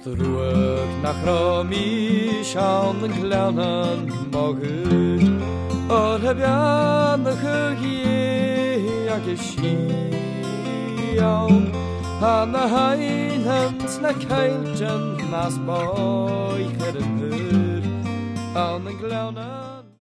Ruach nach Romi Sean and Clown and Mogut or Habian the Huggy Yakishi and the Hine hands na Kailton Mass Boy Head and Hood on the Clown.